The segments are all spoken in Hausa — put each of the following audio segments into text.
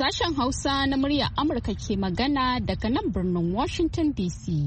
Sashen Hausa na muryar Amurka ke magana daga nan birnin Washington DC.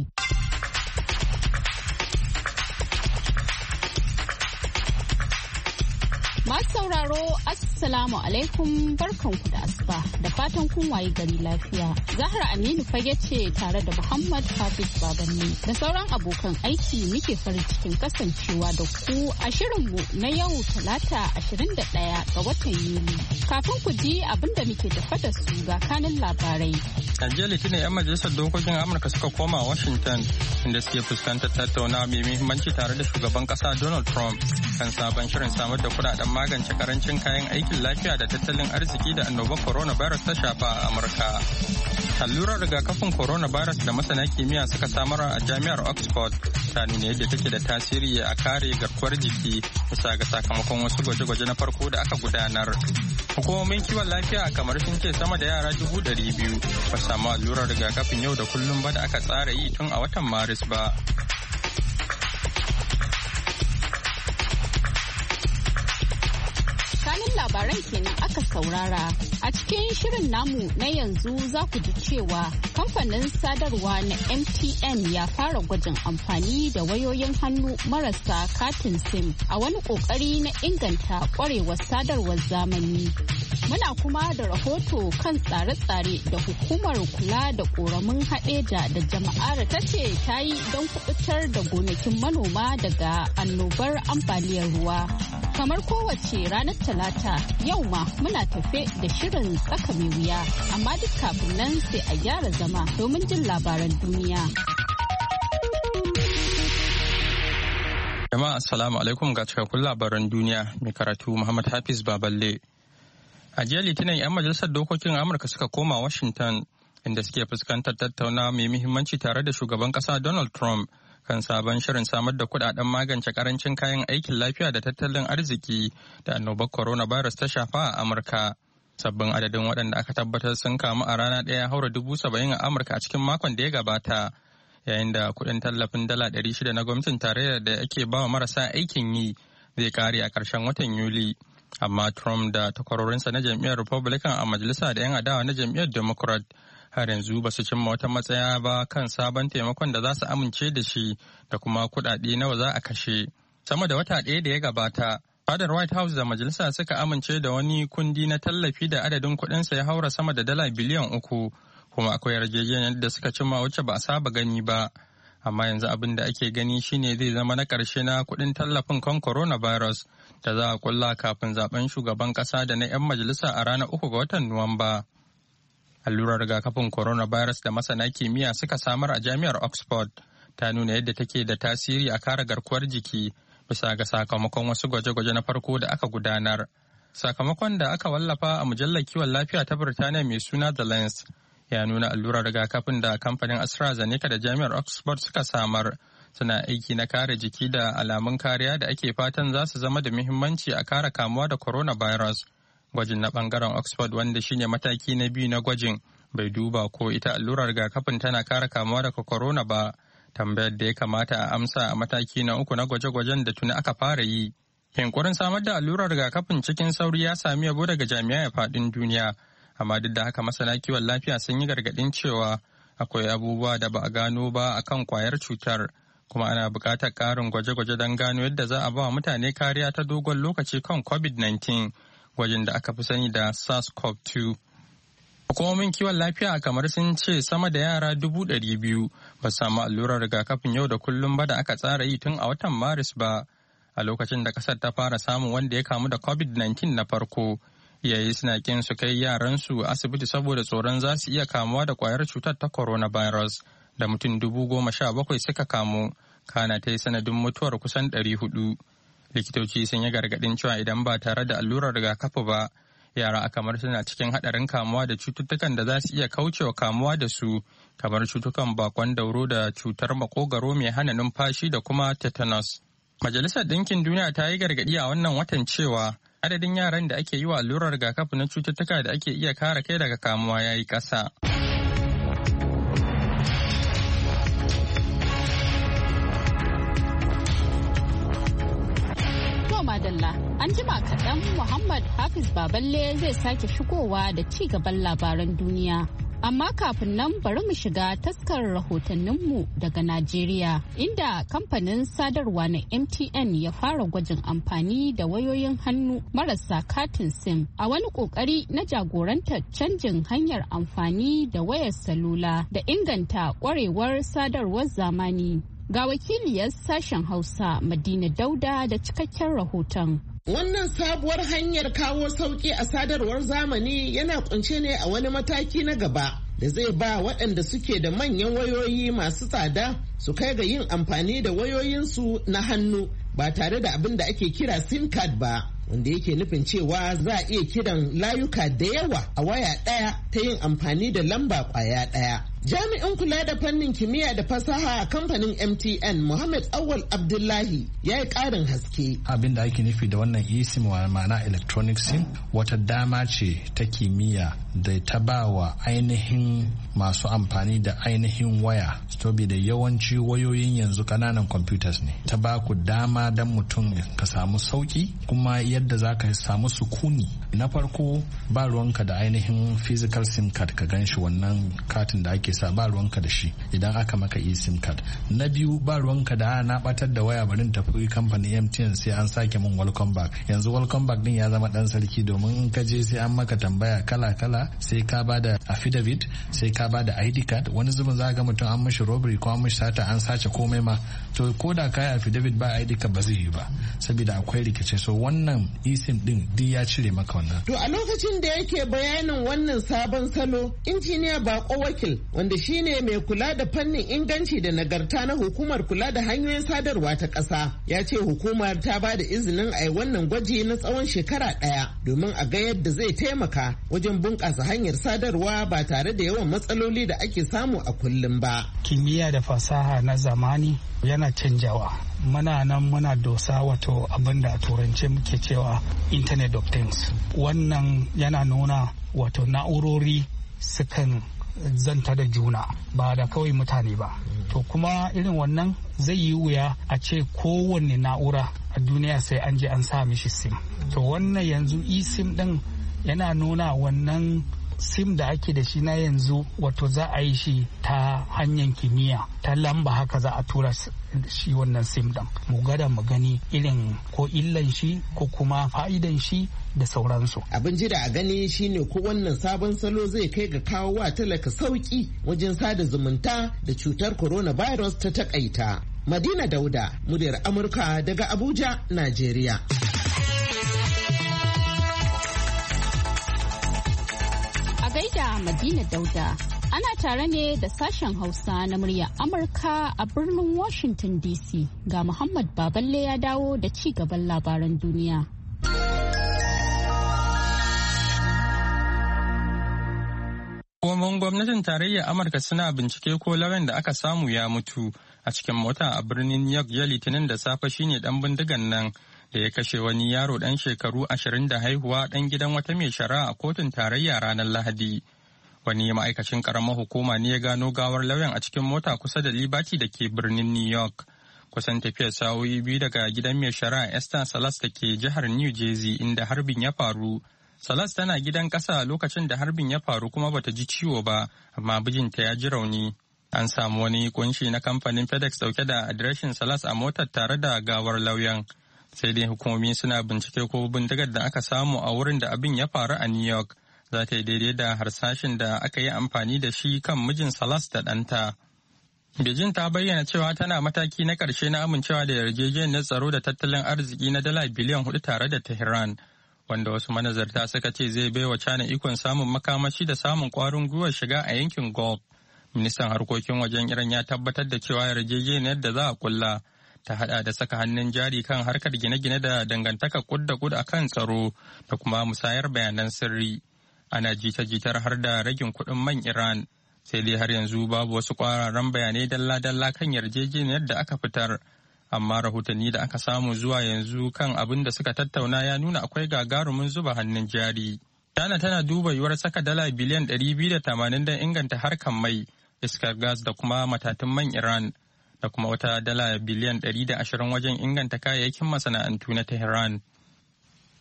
Masu sauraro, Assalamu alaikum, barkanku da asuba da fatan kun waye gari lafiya. Zahra Aminu fage ce tare da Muhammad Hafiz Babanni da sauran abokan aiki muke farin cikin kasancewa da ku a shirinmu na yau Talata 21 ga watan Yuli. Kafin ku ji abin da muke tafa da su ga kanin labarai. A jiya Litinin 'yan majalisar dokokin Amurka suka koma Washington inda suke fuskantar tattaunawa mai muhimmanci tare da shugaban kasa Donald Trump kan sabon shirin samar da kudaden magance karancin kayan aikin lafiya da tattalin arziki da annobar coronavirus ta shafa a Amurka. Allurar rigakafin coronavirus da masana kimiyya suka samar a jami'ar Oxford ta nuna yadda take da tasiri a kare garkuwar jiki bisa ga sakamakon wasu gwaje-gwaje na farko da aka gudanar. Hukumomin kiwon lafiya a kamar sun ce sama da yara 200,000 ba samu allurar rigakafin yau da kullum ba da aka tsara yi tun a watan Maris ba. Labaran kenan aka saurara. A cikin shirin namu na yanzu za ku ji cewa kamfanin sadarwa na MTN ya fara gwajin amfani da wayoyin hannu marasa katin SIM a wani kokari na inganta kwarewar sadarwar zamani. Muna kuma da rahoto kan tsare-tsare da hukumar kula da ƙoramin haɗeja da jama'ar ta ce ta yi don kubutar da gonakin manoma daga annobar ambaliyar ruwa. Kamar kowace ranar Talata, yau ma muna tafe da shirin tsaka mai wuya, amma duk kafin nan sai a gyara zama domin jin labaran duniya. Jama'a assalamu alaikum ga cikakkun labaran duniya mai karatu Muhammad Hafiz Baballe. A jiya Litinin 'yan majalisar dokokin Amurka suka koma Washington inda suke fuskantar tattaunawa mai muhimmanci tare da shugaban kasa Donald Trump kan sabon shirin samar da kudaden magance karancin kayan aikin lafiya da tattalin arziki da annobar coronavirus ta shafa a Amurka. Sabbin adadin waɗanda aka tabbatar sun kamu a rana ɗaya haura 70,000 a Amurka a cikin makon da ya gabata, yayin da kuɗin tallafin dala 600 na gwamnatin tarayya da ake ba wa marasa aikin yi zai kare a ƙarshen watan Yuli. Amma Trump da takwarorinsa na jam'iyyar Republican a majalisa da 'yan adawa na jam'iyyar Democrat har yanzu ba su cimma wata matsaya ba kan sabon taimakon da za su amince da shi da kuma kuɗaɗe nawa za a kashe. Sama da wata ɗaya da ya gabata, fadar White House da majalisa suka amince da wani kundi na tallafi da adadin kuɗinsa ya haura sama da dala biliyan 3, kuma akwai yarjejeniyar da suka cimma wacce ba a saba gani ba. Amma yanzu abin da ake gani shine zai zama na ƙarshe na kuɗin tallafin kan coronavirus da za a kulla kafin zaben shugaban ƙasa da na 'yan majalisa a ranar 3 ga watan Nuwamba. Allurar rigakafin coronavirus da masana kimiyya suka samar a jami'ar Oxford ta nuna yadda take da tasiri a kare garkuwar jiki bisa ga sakamakon wasu gwaje-gwaje na farko da aka gudanar. Sakamakon da aka wallafa a mujallar kiwon lafiya ta Birtaniya mai suna The Lens ya nuna allurar rigakafin da kamfanin AstraZeneca da jami'ar Oxford suka samar suna aiki na kare jiki da alamun kariya da ake fatan za su zama da muhimmanci a kare kamuwa da coronavirus. Gwajin na bangaren Oxford, wanda shine mataki na biyu na gwajin, bai duba ko ita allurar rigakafin tana kare kamuwa daga corona ba, tambayar da ya kamata a amsa a mataki na 3 na gwaje-gwajen da tuni aka fara yi. Yunkurin samar da allurar rigakafin cikin sauri ya sami yabo daga jami'ai a faɗin duniya, amma duk da haka masana kiwon lafiya sun yi gargaɗin cewa akwai abubuwa da ba a gano ba akan kwayar cutar, kuma ana buƙatar ƙarin gwaje-gwaje don gano yadda za a ba wa mutane kariya ta dogon lokaci kan COVID-19, gwajin da aka fi sani da SARS-CoV-2. Hukumomin kiwon lafiya a kamar sun ce sama da yara 200,000 ba samu allurar rigakafin yau da kullum ba da aka tsara yi tun a watan Maris ba, a lokacin da kasar ta fara samun wanda ya kamu da COVID-19 na farko. Iyaye suna kin su kai yaransu asibiti saboda tsoron za su iya kamuwa da kwayar cutar ta coronavirus, da mutum 17,000 suka kamu, kana ta yi sanadin mutuwar kusan 400. Likitoci sun yi gargaɗin cewa idan ba tare da allurar rigakafi ba, yara a kamar suna cikin haɗarin kamuwa da cututtukan da za su iya kaucewa kamuwa da su, kamar cutukan bakon dauro da cutar makogaro mai hana numfashi da kuma tetanus. Majalisar Ɗinkin Duniya ta yi gargaɗi a wannan watan cewa adadin yaran da ake yi wa allurar rigakafi na cututtuka da ake iya kare kai daga kamuwa ya yi ƙasa. Madalla, an jima kaɗan Muhammad Hafiz Hafiz Baballe zai sake shigowa da ci gaban labaran duniya. Amma kafin nan bari mu shiga taskar rahotanninmu daga Najeriya, inda kamfanin sadarwa na MTN ya fara gwajin amfani da wayoyin hannu marasa katin SIM a wani kokari na jagorantar canjin hanyar amfani da wayar salula da inganta kwarewar sadarwar zamani. Ga wakiliyar sashen Hausa Madina Dauda da cikakken rahoton. Wannan sabuwar hanyar kawo sauƙi a sadarwar zamani yana kunshe ne a wani mataki na gaba da zai ba waɗanda suke da manyan wayoyi masu tsada su kai ga yin amfani da wayoyinsu na hannu ba tare da abin da ake kira SIM card ba, wanda yake nufin cewa za a iya kiran layuka da yawa a waya ɗaya ta yin amfani da lamba ƙwaya ɗaya. Jami'in kula da fannin kimiyya da fasaha a kamfanin MTN Muhammad Awal Abdullahi ya yi ƙarin haske. Abin da ake nufi da wannan eSIM ma'ana electronic SIM wata dama ce ta kimiyya da ta ba wa ainihin masu amfani da ainihin waya. Saboda yawanci wayoyin yanzu kananan computers ne. Ta ba ku dama don mutum ka samu sauki kuma yadda za ka samu sukuni. Na farko ba ruwanka da ainihin physical SIM card ka gan shi wannan katin da ake sa ba ruwanka da shi idan aka maka eSIM card. Na biyu ba ruwanka da na batar da waya barin tafi kamfanin MTN sai an sake mun welcome back. Yanzu welcome back din ya zama dan sarki domin in ka je sai an maka tambaya kala-kala, sai ka ba da affidavit, sai ka ba da ID card. Wani zubin za ga mutum an mishi robbery ko an mishi sata an sace komai ma, to ko da ka yi affidavit ba ID card ba zai yi ba saboda akwai rikice. So wannan eSIM din duk ya cire maka wannan. To a lokacin da yake bayanin wannan sabon salo, injiniya Bako Wakil wanda shine mai kula da fannin inganci da nagarta na hukumar kula da hanyoyin sadarwa ta ƙasa, ya ce hukumar ta ba da izinin a yi wannan gwaji na tsawon shekara ɗaya domin a ga yadda zai taimaka wajen bunƙasa hanyar sadarwa ba tare da yawan matsaloli da ake samu a kullum ba. Kimiyya da fasaha na zamani yana canjawa. Muna nan muna dosa wato abin da a turance muke cewa Internet of Things. Wannan yana nuna wato na'urori sukan zanta da juna ba da kawai mutane ba. To kuma irin wannan zai yi wuya a ce kowanne na'ura a duniya sai an je an sa mishi SIM. To wannan yanzu eSIM din yana nuna wannan SIM da ake da shi na yanzu wato za a yi shi ta hanyar kimiyya ta lamba, haka za a tura shi wannan SIM din mu gada mu gani irin ko illan shi ko kuma fa'idan shi da sauransu. Abin jira a gani shine ko wannan sabon salo zai kai ga kawo wa talaka sauki wajen sada zumunta da cutar coronavirus ta takaita. Madina Dauda, muryar Amurka daga Abuja, Najeriya. Gaida Madina Dauda. Ana tare ne da sashen Hausa na muryar Amurka a birnin Washington DC. Ga Muhammad Baballe ya dawo da ci gaban labaran duniya. Hukumomin gwamnatin tarayyar Amurka suna bincike ko lauyan da aka samu ya mutu a cikin mota a birnin New York ya Litinin da safe shine dan bindigan nan da ya kashe wani yaro dan shekaru 20 da haihuwa dan gidan wata mai shari'a a kotun tarayya ranar Lahadi. Wani ma'aikacin karamar hukuma ne ya gano gawar lauyan a cikin mota kusa da Liberty da ke birnin New York. Kusan tafiyar sa'o'i biyu daga gidan mai shari'a Esther Salas da ke jihar New Jersey inda harbin ya faru. Salas tana gidan ƙasa lokacin da harbin ya faru kuma bata ji ciwo ba, amma mijinta ya ji rauni. An samu wani kunshi na kamfanin FedEx dauke da adireshin Salas a motar tare da gawar lauyan. Sai dai hukumomi suna bincike ko bindigar da aka samu a wurin da abin ya faru a New York za ta yi daidai da harsashin da aka yi amfani da shi kan mijin Salas da ɗanta. Beijing ta bayyana cewa tana mataki na ƙarshe na amincewa da yarjejeniyar tsaro da tattalin arziki na dala biliyan 4 tare da Tehran, wanda wasu manazarta suka ce zai baiwa China ikon samun makamashi da samun ƙwarin gwiwar shiga a yankin Gulf. Ministan harkokin wajen Iran ya tabbatar da cewa yarjejeniyar da za a kulla ta hada da saka hannun jari kan harkar gine-gine da dangantaka kud a kan tsaro da kuma musayar bayanan sirri. Ana jita-jitar har da ragin kuɗin man Iran, sai dai har yanzu babu wasu ƙwararren bayanai dalla-dalla kan yarjejeniyar da aka fitar. Amma rahotanni da aka samu zuwa yanzu kan abin da suka tattauna ya nuna akwai gagarumin zuba hannun jari. China tana duba yiwuwar saka dala biliyan 280 don inganta harkar mai, iskar gas da kuma matatun man Iran, da kuma wata dala biliyan 120 wajen inganta kayayyakin masana'antu na Tehran.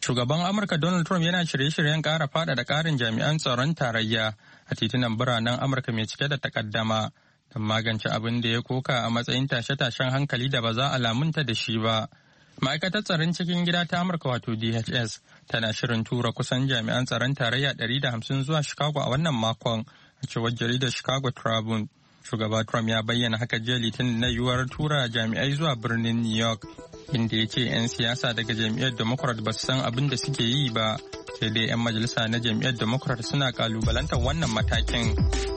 Shugaban Amurka Donald Trump yana shirye-shiryen ƙara faɗaɗa ƙarin jami'an tsaron tarayya a titunan biranen Amurka mai cike da takaddama don magance abin da ya koka a matsayin tashe-tashen hankali da ba za a lamunta da shi ba. Ma'aikatar tsaron cikin gida ta Amurka wato DHS tana shirin tura kusan jami'an tsaron tarayya 150 zuwa Chicago a wannan makon, a cewar jaridar Chicago Tribune. Shugaba Trump ya bayyana haka jiya Litinin na yiwuwar tura jami'ai zuwa birnin New York, inda ya ce 'yan siyasa daga jam'iyyar Democrat ba su san abin da suke yi ba, sai dai 'yan majalisa na jam'iyyar Democrat suna kalubalantar wannan matakin.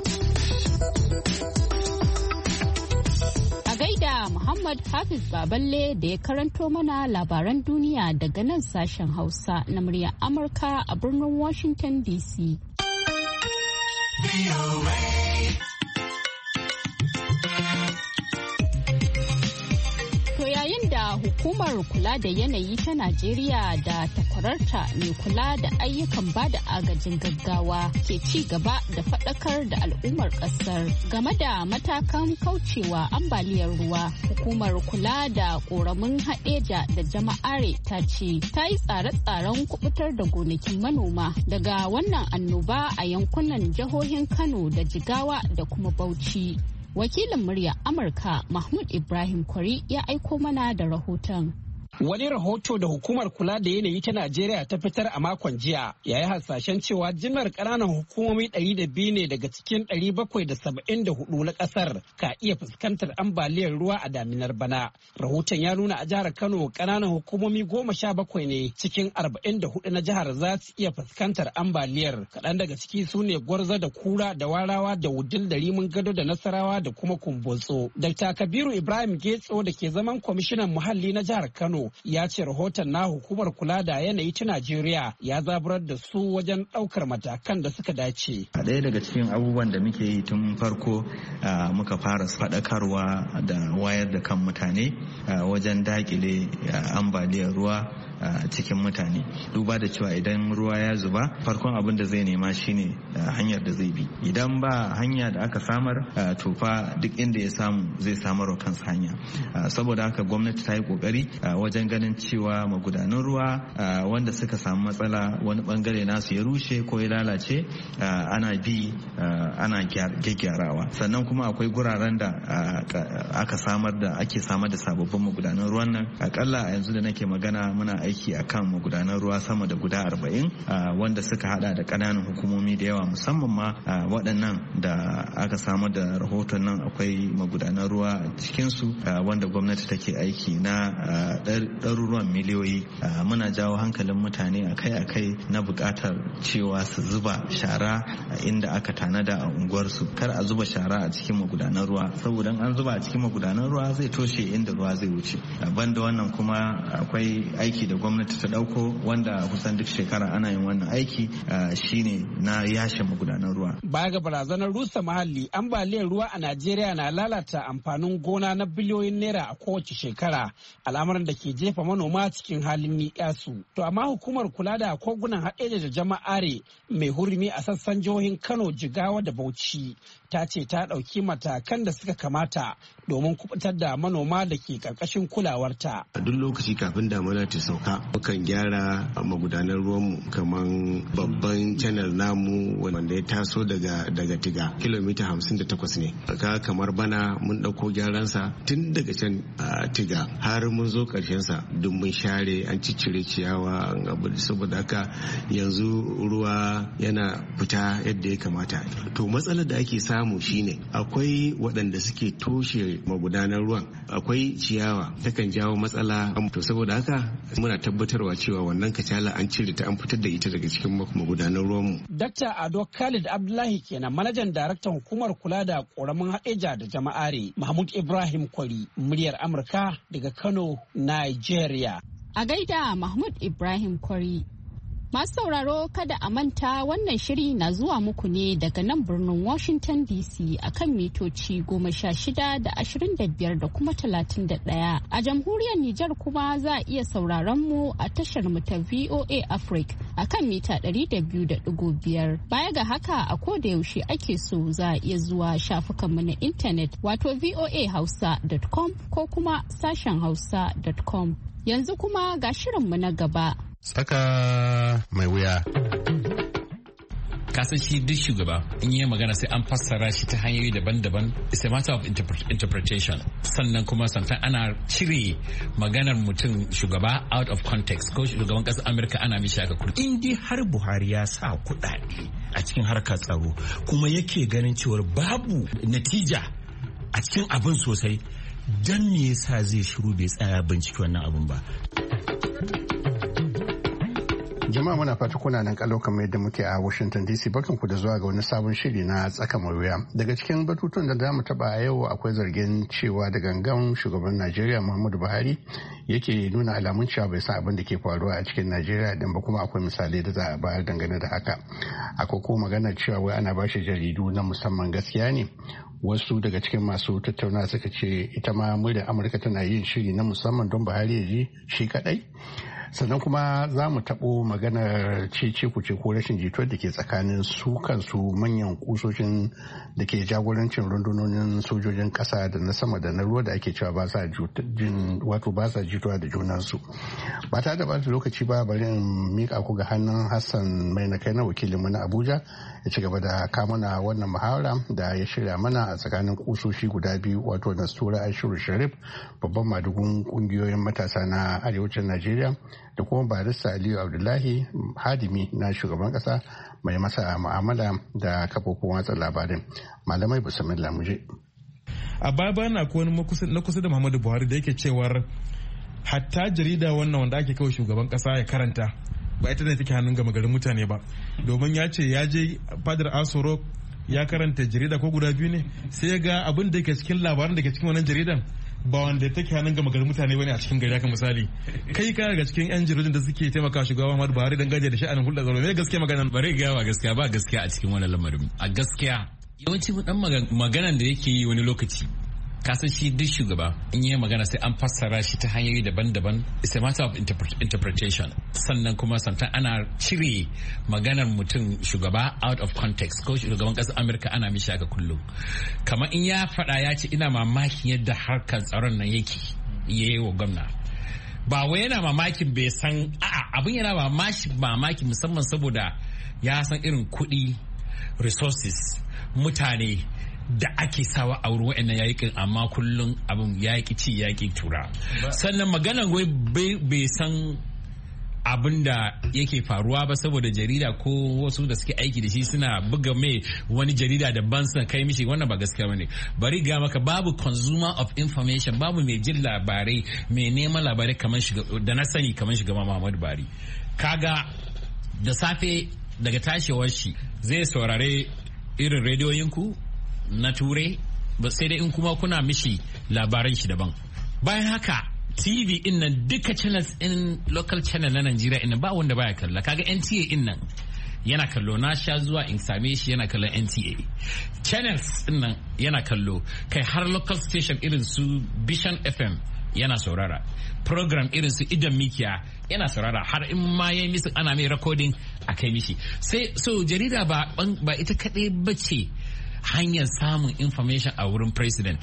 A gaida Muhammad Hafiz Baballe da ya karanto mana labaran duniya daga nan sashen Hausa na muryar Amurka a birnin Washington DC. Hukumar kula da yanayi ta Najeriya da takwararta mai kula da ayyukan bada agajin gaggawa ke ci gaba da faɗakar da al'ummar ƙasar game da matakan kaucewa ambaliyar ruwa. Hukumar kula da ƙoramin haɗeja da jama'are ta ce ta yi tsare-tsaren kubutar da gonakin manoma daga wannan annoba a yankunan jihohin Kano da Jigawa da kuma Bauchi. Wakilin murya Amurka Mahmud Ibrahim Kwari ya aiko mana da rahoton. Wani rahoto da hukumar kula da yanayi ta Najeriya ta fitar a makon jiya ya yi hasashen cewa jimlar ƙananan hukumomi 200 ne daga cikin 774 na ƙasar ka iya fuskantar ambaliyar ruwa a daminar bana. Rahoton ya nuna a jihar Kano ƙananan hukumomi 17 ne cikin 44 na jihar za su iya fuskantar ambaliyar. Kaɗan daga ciki su ne Gwarza da Kura da Warawa da Wudil da Rimin Gado da Nasarawa da kuma Kumbotso. Dr. Kabiru Ibrahim Getso da ke zaman kwamishinan muhalli na jihar Kano ya ce rahoton na hukumar kula da yanayi ta Najeriya ya zaburar da su wajen ɗaukar matakan da suka dace. A ɗaya daga cikin abubuwan da muke yi tun farko muka fara faɗakarwa da wayar da kan mutane wajen daƙile ambaliyar ruwa cikin mutane, duba da cewa idan ruwa ya zuba farkon abin da zai nema shine hanyar da zai bi. Idan ba hanya da aka samar to fa duk inda ya samu zai samar wa kansa hanya. Saboda haka gwamnati ta yi kokari wajen ganin cewa magudanan ruwa wanda suka samu matsala wani bangare nasu ya rushe ko ya lalace ana bi ana gyaggyarawa. Sannan kuma akwai guraren da ake samar da sababbin magudanan ruwan nan. Akalla a yanzu da nake magana muna aiki akan magudanan ruwa sama da guda 40 wanda suka hada da kananan hukumomi da yawa, musamman ma waɗannan da aka samar da rahoton nan akwai magudanan ruwa cikinsu wanda gwamnati take aiki na ɗaruruwan miliyoyi. Muna jawo hankalin mutane akai-akai na buƙatar cewa su zuba shara a inda aka tanada a unguwarsu, kar a zuba shara a cikin magudanan ruwa, saboda an zuba a cikin magudanan ruwa zai toshe inda ruwa zai wuce. Banda wannan kuma akwai aiki da gwamnati ta dauko wanda kusan duk shekara ana yin wannan aiki shine na yashe magudanan ruwa. Baya ga barazanar rusa muhalli, ambaliyar ruwa a Najeriya na lalata amfanin gona na biliyoyin naira a kowace shekara, al'amarin da ke jefa manoma cikin halin ni'yasu. To amma hukumar kula da kogunan haɗeja da jama'are mai hurumi a sassan jihohin Kano, Jigawa da Bauchi ta ce ta ɗauki matakan da suka kamata domin kubutar da manoma da ke ƙarƙashin kulawarta. A duk lokaci kafin damuna ta sauka, mukan gyara magudanar ruwanmu kamar babban channel namu wanda ya taso daga Tiga, kilomita 58 ne. Kamar bana mun ɗauko gyaransa tun daga can Tiga har mun zo ƙarshensa duk mun share, an ciccire ciyawa, an abu. Saboda haka yanzu ruwa yana fita yadda ya kamata. To matsalar da ake samu shine akwai waɗanda suke toshe magudanar ruwan, akwai ciyawa takan jawo matsala. To saboda haka muna tabbatarwa cewa wannan kacala an cire ta, an fitar da ita daga cikin magudanar ruwanmu. Dr. Ado Khalid Abdullahi kenan manajan daraktan hukumar kula da ƙoramin haɗeja da jama'are. Mahmud Ibrahim Kwari, muryar Amurka daga Kano, Nigeria. A gaida Mahmud Ibrahim Kwari. Masu sauraro kada a manta wannan shiri na zuwa muku ne daga nan birnin Washington DC akan mitoci 16 da 25 da kuma 31. A jamhuriyar Nijar kuma za a iya sauraron mu a tashar mu ta VOA Africa akan mita 200.5. Baya ga haka a koda yaushe ake so za a iya zuwa shafukan mu na intanet wato voahausa.com ko kuma sashen hausa.com. Yanzu kuma ga shirinmu na gaba. Tsaka mai wuya. Kasan shi duk shugaba in yi magana sai an fassara shi ta hanyoyi daban-daban. It's a matter of interpretation. Sannan kuma sometimes ana cire maganar mutum shugaba out of context. Ko shugaban ƙasar Amurka ana mishi haka kurki. In dai har Buhari ya sa kuɗaɗe a cikin harkar tsaro kuma yake ganin cewar babu natija a cikin abin sosai, dan me yasa zai shiru bai tsaya bincike wannan abin ba? Jama'a muna fata kuna nan kalau kamar yadda muke a Washington DC. Barkanku da zuwa ga wani sabon shiri na tsaka mai wuya. Daga cikin batutun da zamu taba a yau akwai zargin cewa da gangan shugaban Najeriya Muhammadu Buhari yake nuna alamun cewa bai san abin da ke faruwa a cikin Najeriya din ba, kuma akwai misalai da za a bayar dangane da haka. Akwai ko magana cewa wai ana bashi jaridu na musamman, gaskiya ne? Wasu daga cikin masu tattauna suka ce ita ma muryar Amurka tana yin shiri na musamman don Buhari ya ji shi kadai. Sannan kuma za mu taɓo maganar cece kuce ko rashin jituwar da ke tsakanin su kansu manyan kusoshin da ke jagorancin rundunonin sojojin ƙasa da na sama da na ruwa da ake cewa ba sa jituwa da junansu. Ba ta da bata lokaci ba, bari in miƙa ku ga hannun Hassan mai na kai na wakilinmu na Abuja ya ci gaba da kamuna wannan muhawara da ya shirya mana a tsakanin kusoshi guda biyu, wato Nastura Ashiru Sharif, babban madugun kungiyoyin matasa na arewacin Najeriya, da kuma barista Aliyu Abdullahi, hadimi na shugaban kasa mai masa mu'amala da kafofin watsa labarai. Malamai bismillah muje. A baya na ko na kusa da Muhammadu Buhari da yake cewar hatta jarida wannan wanda ake kawo shugaban kasa ya karanta ba ita ne take hannun gama garin mutane ba, domin ya ce ya je fadar Aso Rock ya karanta jarida ko guda biyu ne, sai ya ga abin da ke cikin labarin da ke cikin wannan jaridan ba wanda take hannun gama garin mutane bane a cikin gari. Haka misali kai ka daga cikin yan jaridun da suke taimaka shugaba Muhammadu Buhari dan gaje da sha'anin hulɗar tsaro, me gaskiya magana? Bare ga ba gaskiya, ba gaskiya a cikin wannan lamarin. A gaskiya yawanci dan maganan da yake yi wani lokaci, kasan shi duk shugaba in yi magana sai an fassara shi ta hanyoyi daban-daban. It's a matter of interpretation. Sannan kuma sometimes ana cire maganar mutum shugaba out of context. Ko shugaban ƙasar Amurka ana mishi haka kullum. Kamar in ya faɗa ya ce ina mamakin yadda harkar tsaron nan yake yi wa gwamna. Ba wai yana mamakin bai san abin yana mamaki musamman saboda ya san irin kuɗi, resources, mutane da ake sawa a wurin wa'annan yaƙin, amma kullum abin yaƙi ci yaƙi tura. Sannan maganan wai bai san abin da yake faruwa ba saboda jarida ko wasu da suke aiki da shi suna buga mai wani jarida daban suna kai mishi, wannan ba gaskiya bane. Bari ga maka babu consumer of information, babu mai jin labarai, mai neman labarai kamar da na sani kamar shugaban Muhammadu Buhari. Kaga da safe daga tashewar shi zai saurare irin rediyoyinku na ture, ba sai dai in kuma kuna mishi labaran shi daban. Bayan haka TV in nan duka channels in local channel na Najeriya in ba wanda baya kalla. Kaga NTA in nan yana kallo, na sha zuwa in same shi yana kallon NTA. Channels in nan yana kallo, kai har local station irin su Vision FM yana saurara, program irin su Idan Mikiya yana saurara, har in ma yayi misu ana mai recording a kai mishi. Sai so jarida ba ita kadai bace hanyar samun information a wurin president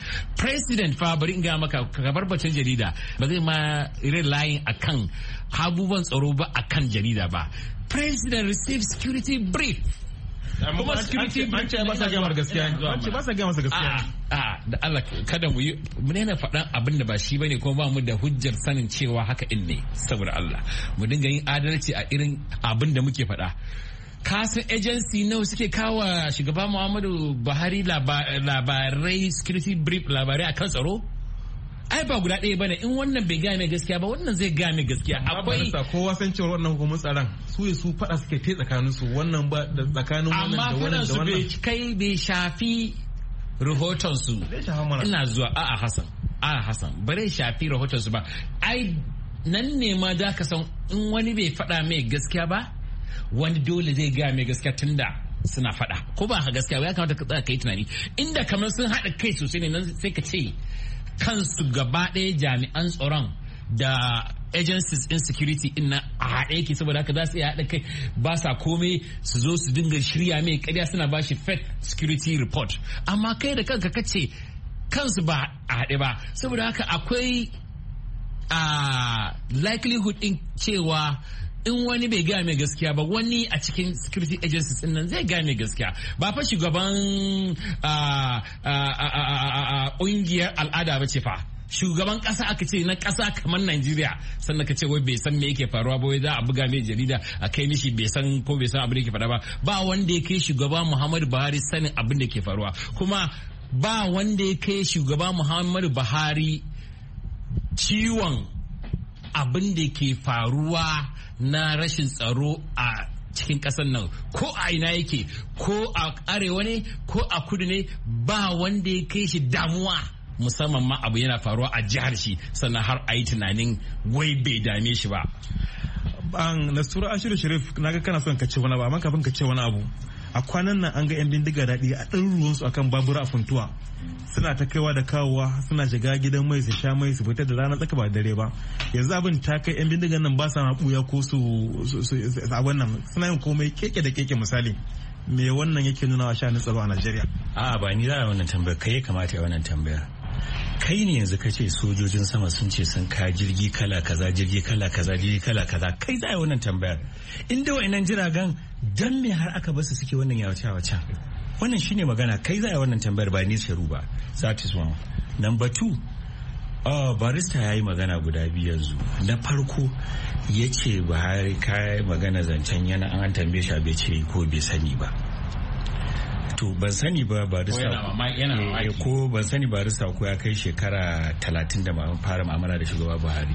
fa. Bari in ga maka kabar bacin jarida ba zai ma relying akan abubuwan tsaro ba akan jarida ba. President receive security brief, kuma security brief ba sa gamar gaskiya, ba sa gamar gaskiya. Da Allah kada mu nena faɗan abin da ba shi bane, kuma ba mu da hujjar sanin cewa haka in ne. Saboda Allah mu dinga yin adalci a irin abin da muke faɗa. Kasan agency nawa suke kawo shugaba Muhammadu Buhari labarai, security brief, labarai akan tsaro? Ai ba guda ɗaya bane. In wannan bai gaya mai gaskiya ba, wannan zai gaya mai gaskiya. Akwai kowa san cewa wannan hukumar tsaron su faɗa suke te tsakanin su, wannan ba da tsakanin wannan da wannan da wannan. Bai shafi rahoton su. Ina zuwa Hassan bare shafi rahoton su ba. Ai nan ne ma da ka san in wani bai faɗa mai gaskiya ba, wani dole zai gaya mai gaskiya tunda suna faɗa. Ko ba ka gaskiya ba, ya kamata ka tsaya kai tunani. Inda kamar sun haɗa kai sosai ne, nan sai ka ce kansu gaba ɗaya jami'an tsaron da agencies in security in na a haɗe yake, saboda haka za su iya haɗa kai ba sa komai su zo su dinga shirya mai ƙarya suna ba shi fake security report. Amma kai da kanka kace kansu ba a haɗe ba, saboda haka akwai likelihood in cewa in wani bai gaya mai gaskiya ba, wani a cikin security agencies din nan zai gaya mai gaskiya. Ba fa shugaban ƙungiyar al'ada ba ce fa. Shugaban kasa aka ce na kasa kamar Najeriya, sannan ka ce wai bai san me yake faruwa ba, wai za a buga mai jarida a kai mishi bai san abin da yake faruwa ba. Ba wanda ya kai shugaba Muhammadu Buhari sanin abin da ke faruwa, kuma ba wanda ya kai shugaba Muhammadu Buhari ciwon abin da ke faruwa na rashin tsaro a cikin ƙasar nan, ko a ina yake, ko a arewa ne ko a kudu ne, ba wanda ya kai shi damuwa, musamman ma abu yana faruwa a jihar shi, sannan har a yi tunanin wai bai dame shi ba. Nastura Ashiru Sharif, naga kana son ka ce wani abu, amma kafin ka ce wani abu, a kwanan nan an ga 'yan bindiga daɗi a ɗaruruwansu akan babura a Funtuwa, suna ta kaiwa da kawowa, suna shiga gidan mai su sha mai su fita da rana tsaka ba dare ba. Yanzu abin ta kai 'yan bindigan nan ba sa ɓuya ko su abin nan, suna yin komai keke da keke. Misali, me wannan yake nuna wa sha'anin tsaro a Najeriya? A ba ni za a wannan tambayar, kai ya kamata ya wannan tambayar. Kai ne yanzu ka ce sojojin sama sun ce sun ka jirgi kala kaza, jirgi kala kaza, jirgi kala kaza, kai za a yi wannan tambayar. Inda wa'annan jiragen dan me har aka basu suke wannan yawace-yawacen? Wannan shine magana, kai za a yi wannan tambayar, ba ni Sharu ba. That is one. Number 2, barista ya yi magana guda biyu yanzu. Na farko ya ce Buhari kai magana zancen yana an tambaye shi bai ce ko bai sani ba. To ban sani ba barista ko ban sani barista ko ya kai shekara 30 da fara mu'amala da shugaba Buhari.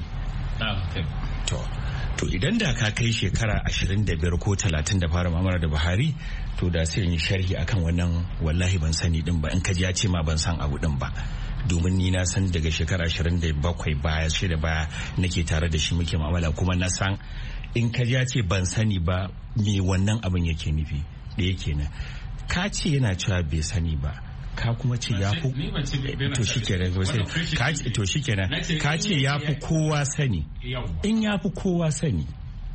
To idan da ka kai shekara 25 ko 30 da fara mu'amala da Buhari, to da sai yi sharhi akan wannan wallahi ban sani din ba, in ka ji ya ce ma ban san abu din ba. Domin ni na san daga shekara 27 baya shida baya nake tare da shi muke mu'amala, kuma na san in ka ji ya ce ban sani ba me wannan abin yake nufi. Da yake nan ka ce yana cewa bai sani ba, ka kuma ce ya fi to shikenan ka ce ya fi kowa sani. In ya fi kowa sani,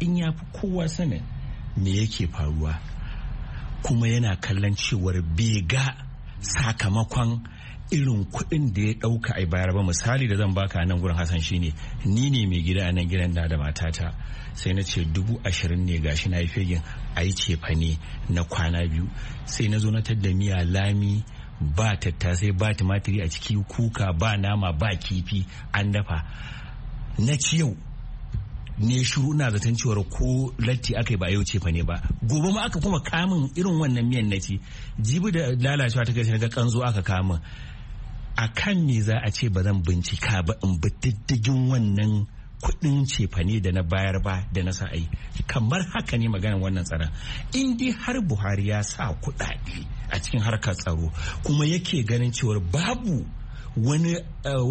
me yake faruwa, kuma yana kallon cewar bai ga sakamakon irin kuɗin da ya ɗauka a bayar ba. Misali da zan baka nan gurin Hassan shine, ni ne mai gida a nan gidan da matata, sai na ce 20,000 ne gashi na yi fegin a yi cefane na kwana 2, sai na zo na tadda miya lami, ba tattasai ba tumatiri a ciki, kuka ba nama ba kifi an dafa, na ci yau ne shiru na zaton cewar ko latti aka yi ba yau cefane ba, gobe ma aka kuma kamun irin wannan miyan na ci, jibi da lalacewa ta kai ga kanzo aka kamun. A kan me za a ce ba zan bincika ba in bi diddigin wannan kudin cefane da na bayar ba da na sa'ai? Kamar haka ne maganar wannan tsaron. In dai har Buhari ya sa kudade a cikin harkar tsaro, kuma yake ganin cewar babu wani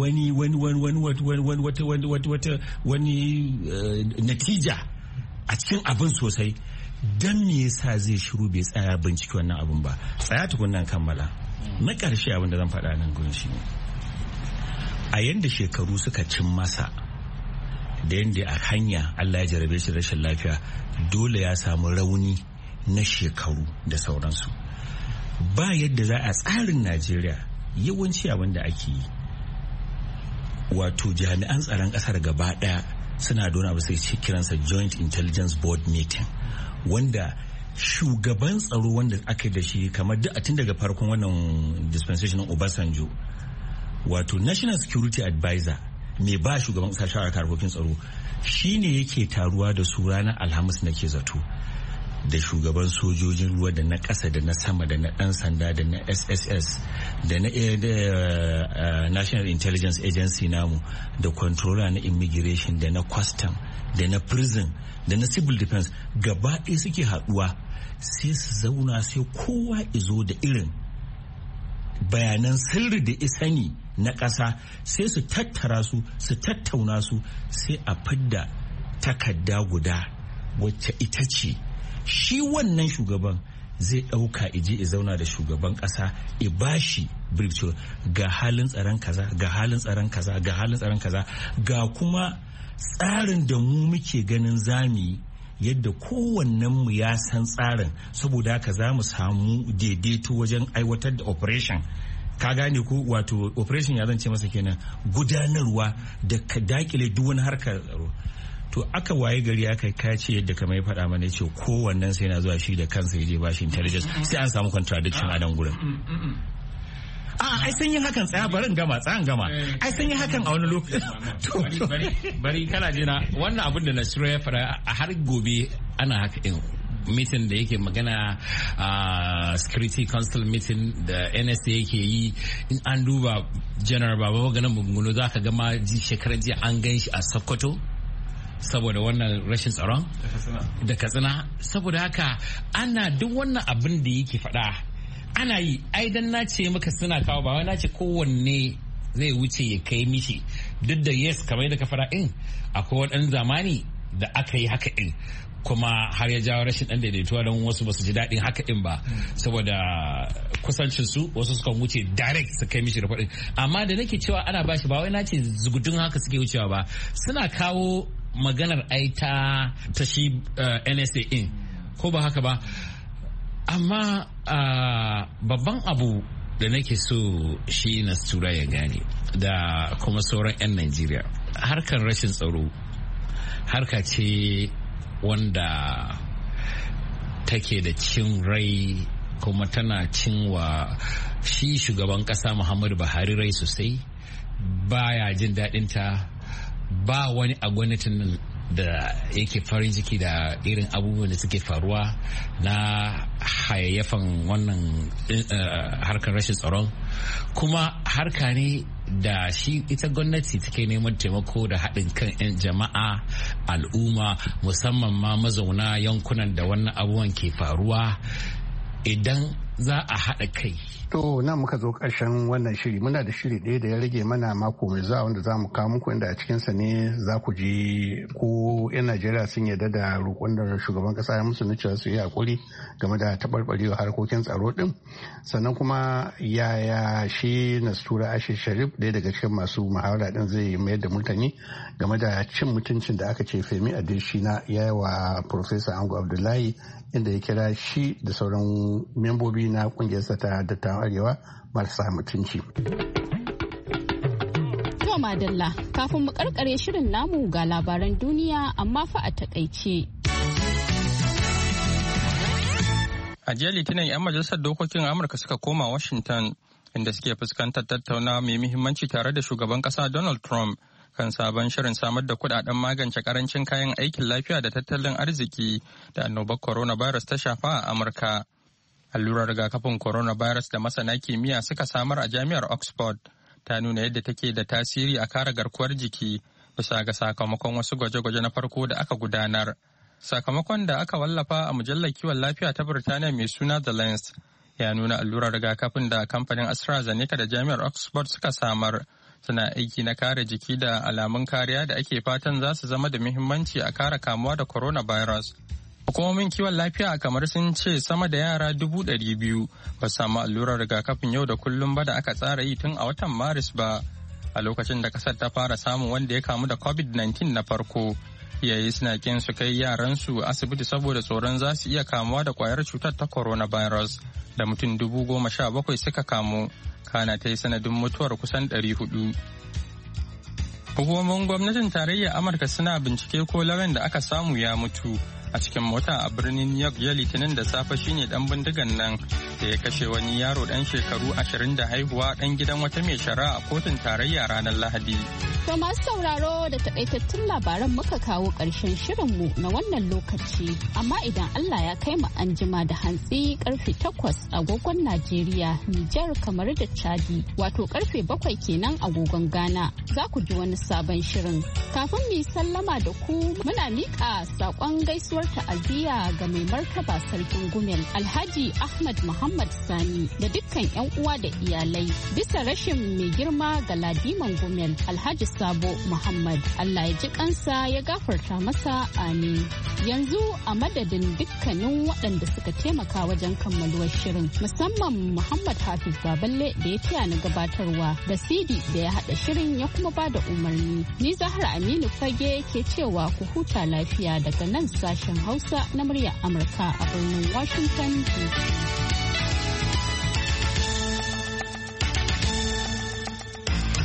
natija a cikin abin sosai, dan me yasa zai shiru bai tsaya bincike wannan abin ba? Tsaya tukunnan kammala. Na ƙarshe abin da zan faɗa nan gurin shi ne, a yanda shekaru suka cin masa da yanda a hanya Allah ya jarabe shi rashin lafiya, dole ya samu rauni na shekaru da sauransu. Ba yadda za a tsarin Najeriya yawanci abin da ake yi, wato jami'an tsaron ƙasar gaba ɗaya suna dona abu sai kiransa Joint Intelligence Board Meeting, wanda shugaban tsaro wanda aka da shi kamar duk tun daga farkon wannan dispensation Obasanjo, wato National Security Advisor mai ba shugaban ƙasa shawara harkokin tsaro, shine yake taruwa da su ranar Alhamis nake zato, da shugaban sojojin ruwa da na ƙasa da na sama da na ɗan sanda da na SSS da na National Intelligence Agency namu, da controller na immigration da na custom da na prison da na civil defense, gaba ɗaya suke haɗuwa sai su zauna, sai kowa izo da irin bayanan sirri da isani na ƙasa, sai su tattara su tattauna su, sai a fidda takarda guda wacce ita ce shi wannan shugaban zai ɗauka ije ya zauna da shugaban ƙasa ya bashi brief ga halin tsaron kaza, ga halin tsaron kaza, ga halin tsaron kaza, ga kuma tsarin da mu muke ganin zami, yadda kowannenmu ya san tsarin, saboda haka za mu samu daidaito wajen aiwatar da operation. Ka gane ko, wato operation ya zance masa kenan gudanarwa da dakile duk wani harkar tsaro. to aka waye gari aka kace yadda kamar ya faɗa mana ce kowannen sai na zuwa shi da kansa ya je ba shi intelligence sai an samu contradiction a nan gurin. Ai sun yi hakan tsaya barin gama ai sun yi hakan a wani lokaci. Bari kana jina wannan abin da Nasiru ya fara a har gobe ana haka in meeting da yake magana security council meeting da NSA yake yi, in an duba General Baba Maganan Bunguno za ka gama shekaran jiya an gan shi a Sokoto saboda wannan rashin tsaron da Katsina. Saboda haka ana duk wannan abin da yake faɗa ana yi. Ai dan na ce maka suna kawo ba wai na ce kowanne zai wuce ya kai mishi, duk da yes kamar yadda ka faɗa in akwai waɗannan zamani da aka yi haka in kuma har ya jawo rashin ɗan daidaituwa don wasu ba su ji daɗin haka in ba saboda kusancinsu wasu suka wuce direct su kai mishi da faɗin. Amma da nake cewa ana bashi ba wai na ce zugudun haka suke wucewa ba, suna kawo maganar ai ta shi NSA in ko ba haka ba. Amma babban abu da nake so shi Nastura ya gane da kuma sauran 'yan Najeriya, harkar rashin tsaro harka ce wanda take da cin rai kuma tana cin wa shi shugaban kasa Muhammadu Buhari rai sosai. Baya jin daɗinta, ba wani a gwamnatin nan da yake farin ciki da irin abubuwan da suke faruwa na hayayyafan wannan harkar rashin tsaron. Kuma harka ne da shi ita gwamnati take neman taimako da haɗin kan 'yan jama'a, al'umma, musamman ma mazauna yankunan da wannan abubuwan ke faruwa. Idan za a haɗa kai. To nan muka zo ƙarshen wannan shiri. Muna da shiri ɗaya da ya rage mana mako mai zuwa wanda za mu kawo muku, inda a cikinsa ne za ku ji ko 'yan Najeriya sun yarda da roƙon da shugaban ƙasa ya musu na cewa su yi hakuri game da taɓarɓarewa harkokin tsaro ɗin. Sannan kuma yaya shi Nastura Ashir Sharif ɗaya daga cikin masu muhawara ɗin zai mayar da mutane game da cin mutuncin da aka ce Femi Adesina ya yi wa Professor Ango Abdullahi, inda ya kira shi da sauran membobi na kungiyarsa ta dattawan arewa marasa mutunci. To madalla, kafin mu karkare shirin namu ga labaran duniya amma fa a takaice. A jiya Litinin 'yan majalisar dokokin Amurka suka koma Washington inda suke fuskantar tattaunawa mai muhimmanci tare da shugaban kasa Donald Trump kan sabon shirin samar da kudaden magance karancin kayan aikin lafiya da tattalin arziki da annobar coronavirus ta shafa a Amurka. Allurar rigakafin coronavirus da masana kimiyya suka samar a jami'ar Oxford ta nuna yadda take da tasiri a kare garkuwar jiki bisa ga sakamakon wasu gwaje-gwaje na farko da aka gudanar. Sakamakon da aka wallafa a mujallar kiwon lafiya ta Birtaniya mai suna The Lancet ya nuna allurar rigakafin da kamfanin AstraZeneca da jami'ar Oxford suka samar suna aiki na kare jiki da alamun kariya da ake fatan za su zama da muhimmanci a kare kamuwa da coronavirus. Hukumomin kiwon lafiya kamar sun ce sama da yara 200,000 ba samu allurar rigakafin yau da kullum ba da aka tsara yi tun a watan Maris ba, a lokacin da kasar ta fara samun wanda ya kamu da COVID-19 na farko. Iyaye suna kin su kai yaransu asibiti saboda tsoron za su iya kamuwa da kwayar cutar ta coronavirus, da mutum 17,000 suka kamu, kana ta yi sanadin mutuwar kusan 400. Hukumomin gwamnatin tarayyar Amurka suna bincike ko lauyan da aka samu ya mutu a cikin mota a birnin New York ya Litinin da safe shine dan bindigan nan da ya kashe wani yaro dan shekaru 20 da haihuwa dan gidan wata mai shari'a a kotun tarayya ranar Lahadi. To masu sauraro da takaitattun labaran muka kawo ƙarshen shirinmu na wannan lokaci, amma idan Allah ya kai mu an jima da hantsi karfe 8 agogon Najeriya, Nijar, kamar da Chadi, wato karfe 7 kenan agogon Ghana, za ku ji wani sabon shirin. Kafin mu yi sallama da ku, muna miƙa saƙon gaisuwar ta'aziyya ga mai martaba sarkin Gumel Alhaji Ahmad Muhammad Sani da dukkan 'yan uwa da iyalai bisa rashin mai girma ga Ladiman Gumel Alhaji Sabo Muhammad. Allah ya ji kansa ya gafarta masa, amin. Yanzu a madadin dukkanin waɗanda suka taimaka wajen kammaluwar shirin, musamman Muhammad Hafiz Baballe da ya taya ni gabatarwa, da Sidi da ya haɗa shirin ya kuma ba da umarni. Ni Zahra Aminu Fage ke cewa ku huta lafiya daga nan sashen Hausa na muryar Amurka a birnin Washington DC.